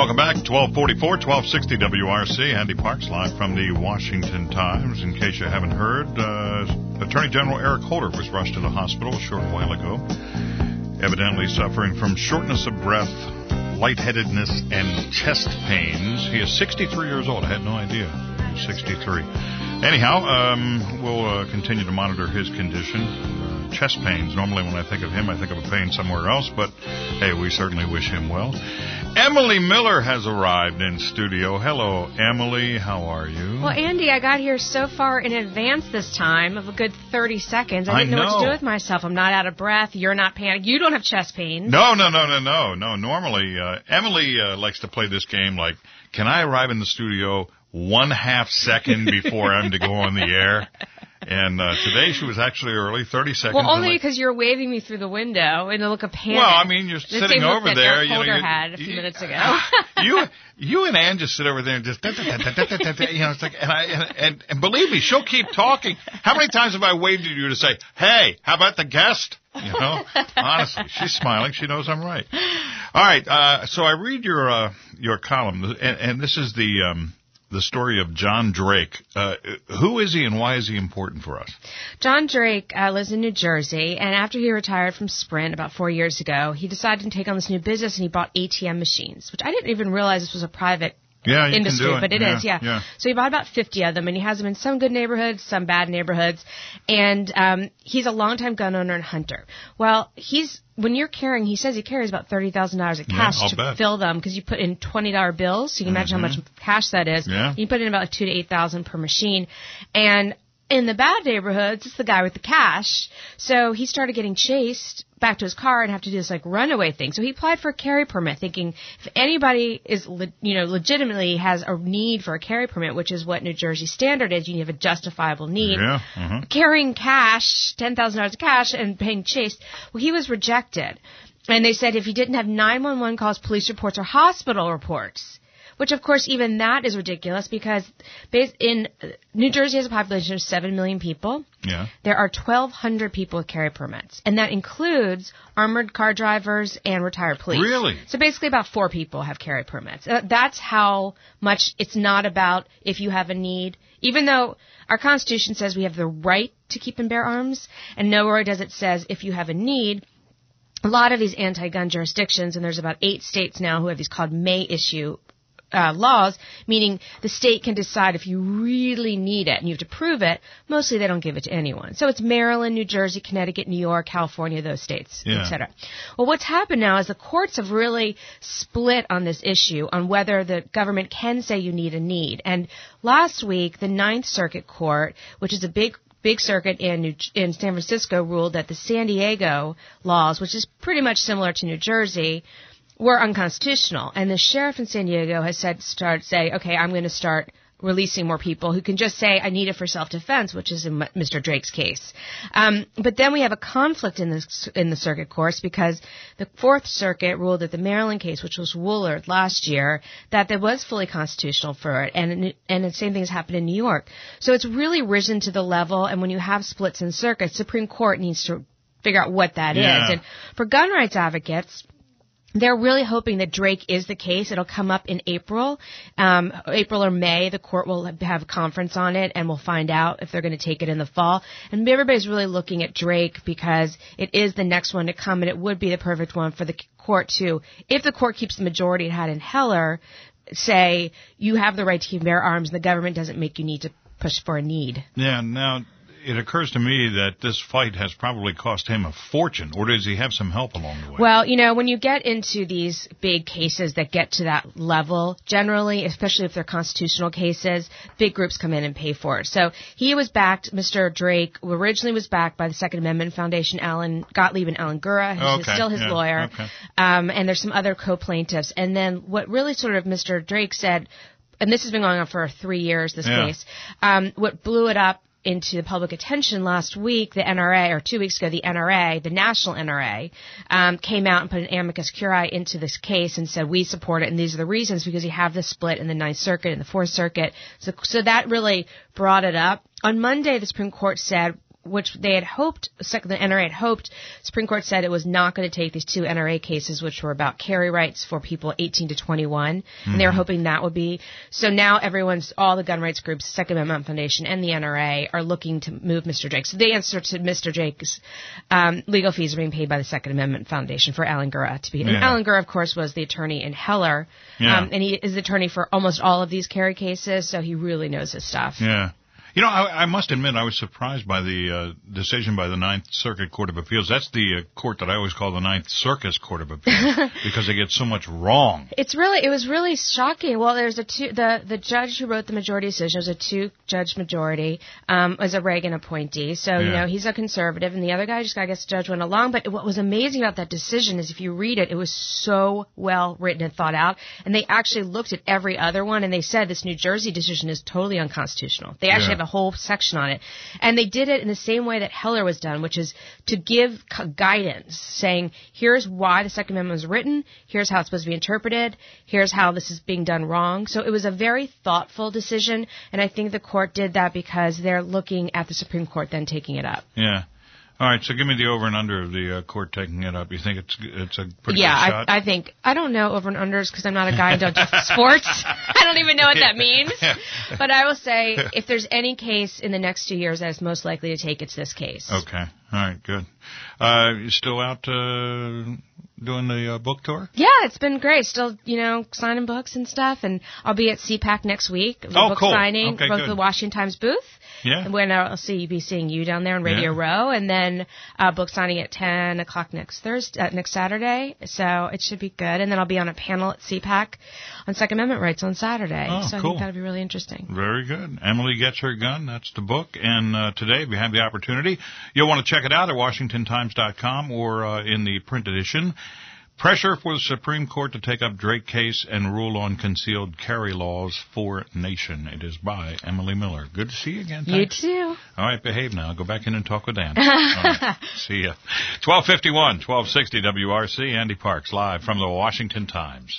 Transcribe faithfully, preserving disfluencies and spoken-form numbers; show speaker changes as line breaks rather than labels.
Welcome back. twelve forty-four, twelve sixty W R C. Andy Parks live from the Washington Times. In case you haven't heard, uh, Attorney General Eric Holder was rushed to the hospital a short while ago, evidently suffering from shortness of breath, lightheadedness, and chest pains. He is sixty-three years old. I had no idea. He was sixty-three. Anyhow, um, we'll uh, continue to monitor his condition. Uh, chest pains. Normally when I think of him, I think of a pain somewhere else, but hey, we certainly wish him well. Emily Miller has arrived in studio. Hello, Emily. How are you?
Well, Andy, I got here so far in advance this time of a good thirty seconds. I didn't
I
know.
know
what to do with myself. I'm not out of breath. You're not panicked. You don't have chest pains.
No, no, no, no, no, no. Normally, uh, Emily uh, likes to play this game like, can I arrive in the studio one half second before I'm to go on the air? And uh, today she was actually early, thirty seconds.
Well, only
like,
because you're waving me through the window in a look of panic.
Well, I mean, you're
the
sitting over
that
there.
Eric
You know,
Holder
you
had a few
you,
minutes ago.
you, you and Ann just sit over there and just, da, da, da, da, da, da, da, you know, it's like, and I, and, and, and believe me, she'll keep talking. How many times have I waved at you to say, "Hey, how about the guest?" You know, honestly, she's smiling. She knows I'm right. All right. Uh, so I read your uh, your column, and, and this is the um, the story of John Drake. Uh, who is he, and why is he important for us?
John Drake uh, lives in New Jersey, and after he retired from Sprint about four years ago, he decided to take on this new business, and he bought A T M machines, which I didn't even realize this was a private
Yeah, you
industry,
can do it.
but it
yeah,
is, yeah.
yeah.
So he bought about fifty of them, and he has them in some good neighborhoods, some bad neighborhoods, and um, he's a longtime gun owner and hunter. Well, he's when you're carrying, he says he carries about thirty thousand dollars of cash
yeah,
to
bet.
fill them because you put in twenty dollar bills, so you can imagine
mm-hmm.
how much cash that is.
Yeah.
You put in about two to eight thousand per machine, and in the bad neighborhoods, it's the guy with the cash. So he started getting chased back to his car and have to do this like runaway thing. So he applied for a carry permit, thinking if anybody is, le- you know, legitimately has a need for a carry permit, which is what New Jersey standard is, you have a justifiable need.
Yeah. Mm-hmm.
Carrying cash, ten thousand dollars of cash, and being chased. Well, he was rejected, and they said if he didn't have nine one one calls, police reports, or hospital reports. Which, of course, even that is ridiculous because based in New Jersey has a population of seven million people.
Yeah.
There are twelve hundred people with carry permits, and that includes armored car drivers and retired police.
Really?
So basically about four people have carry permits. Uh, that's how much it's not about if you have a need. Even though our Constitution says we have the right to keep and bear arms, and nowhere does it says if you have a need. A lot of these anti-gun jurisdictions, and there's about eight states now who have these called may issue Uh, laws, meaning the state can decide if you really need it and you have to prove it. Mostly they don't give it to anyone. So it's Maryland, New Jersey, Connecticut, New York, California, those states,
yeah.
et cetera. Well, what's happened now is the courts have really split on this issue on whether the government can say you need a need. And last week, the Ninth Circuit Court, which is a big Big Circuit in New, in San Francisco, ruled that the San Diego laws, which is pretty much similar to New Jersey, were unconstitutional. And the sheriff in San Diego has said, start say, okay, I'm going to start releasing more people who can just say, I need it for self-defense, which is in Mister Drake's case. Um, but then we have a conflict in this, in the circuit courts because the Fourth Circuit ruled that the Maryland case, which was Woolard last year, that that was fully constitutional for it. And, and the same thing has happened in New York. So it's really risen to the level, and when you have splits in circuits, Supreme Court needs to figure out what that
yeah.
is. And for gun rights advocates, they're really hoping that Drake is the case. It'll come up in April, um, April or May. The court will have a conference on it, and we'll find out if they're going to take it in the fall. And everybody's really looking at Drake because it is the next one to come, and it would be the perfect one for the court to, if the court keeps the majority it had in Heller, say you have the right to keep and bear arms, and the government doesn't make you need to push for a need.
Yeah. Now, it occurs to me that this fight has probably cost him a fortune, or does he have some help along the way?
Well, you know, when you get into these big cases that get to that level, generally, especially if they're constitutional cases, big groups come in and pay for it. So he was backed, Mister Drake originally was backed by the Second Amendment Foundation, Alan Gottlieb and Alan Gura, who's
okay.
still his
yeah.
lawyer,
okay.
um, and there's some other co-plaintiffs. And then what really sort of Mister Drake said, and this has been going on for three years, this
yeah.
case, um, what blew it up into the public attention last week, the N R A, or two weeks ago, the N R A, the national N R A, um, came out and put an amicus curiae into this case and said, we support it, and these are the reasons, because you have this split in the Ninth Circuit and the Fourth Circuit. So, so that really brought it up. On Monday, the Supreme Court said, which they had hoped, the N R A had hoped, Supreme Court said it was not going to take these two N R A cases, which were about carry rights for people eighteen to twenty-one, mm-hmm. and they were hoping that would be. So now everyone's, all the gun rights groups, Second Amendment Foundation, and the N R A are looking to move Mister Jake. So the answer to Mister Jake's um, legal fees are being paid by the Second Amendment Foundation for Alan Gura to be. And yeah. Alan Gura, of course, was the attorney in Heller, yeah. um, and he is the attorney for almost all of these carry cases, so he really knows his stuff.
Yeah. You know, I, I must admit I was surprised by the uh, decision by the Ninth Circuit Court of Appeals. That's the uh, court that I always call the Ninth Circus Court of Appeals because they get so much wrong.
It's really, it was really shocking. Well, there's a two, the the judge who wrote the majority decision was a two-judge majority, um, was a Reagan appointee. So, yeah. you know, he's a conservative, and the other guy, just I guess, the judge went along. But what was amazing about that decision is if you read it, it was so well written and thought out, and they actually looked at every other one, and they said this New Jersey decision is totally unconstitutional. They actually yeah. have a whole section on it. And they did it in the same way that Heller was done, which is to give guidance, saying, here's why the Second Amendment was written, here's how it's supposed to be interpreted, here's how this is being done wrong. So it was a very thoughtful decision, and I think the court did that because they're looking at the Supreme Court then taking it up.
Yeah. All right, so give me the over and under of the uh, court taking it up. You think it's it's a pretty
yeah,
good shot?
Yeah, I, I think, I don't know over and unders because I'm not a guy who does sports. I don't even know what that means. But I will say, if there's any case in the next two years that is most likely to take, it's this case.
Okay. All right, good. Uh, you still out uh, doing the uh, book tour?
Yeah, it's been great. Still, you know, signing books and stuff. And I'll be at C PAC next week.
Oh,
book
cool.
signing,
Okay,
both
good.
the Washington Times booth.
Yeah.
And when I'll see be seeing you down there on Radio
yeah.
Row, and then uh, book signing at ten o'clock next Thursday, uh, next Saturday. So it should be good. And then I'll be on a panel at C PAC on Second Amendment rights on Saturday.
Oh,
so I
cool.
think that'll be really interesting.
Very good. Emily Gets Her Gun. That's the book. And uh, today, if you have the opportunity, you'll want to check it out at Washington Times dot com or uh, in the print edition. Pressure for the Supreme Court to take up Drake case and rule on concealed carry laws for nation. It is by Emily Miller. Good to see you again. Thanks.
You too.
All right, behave now. Go back in and talk with Dan. All right. See ya. twelve fifty-one, twelve sixty W R C. Andy Parks live from the Washington Times.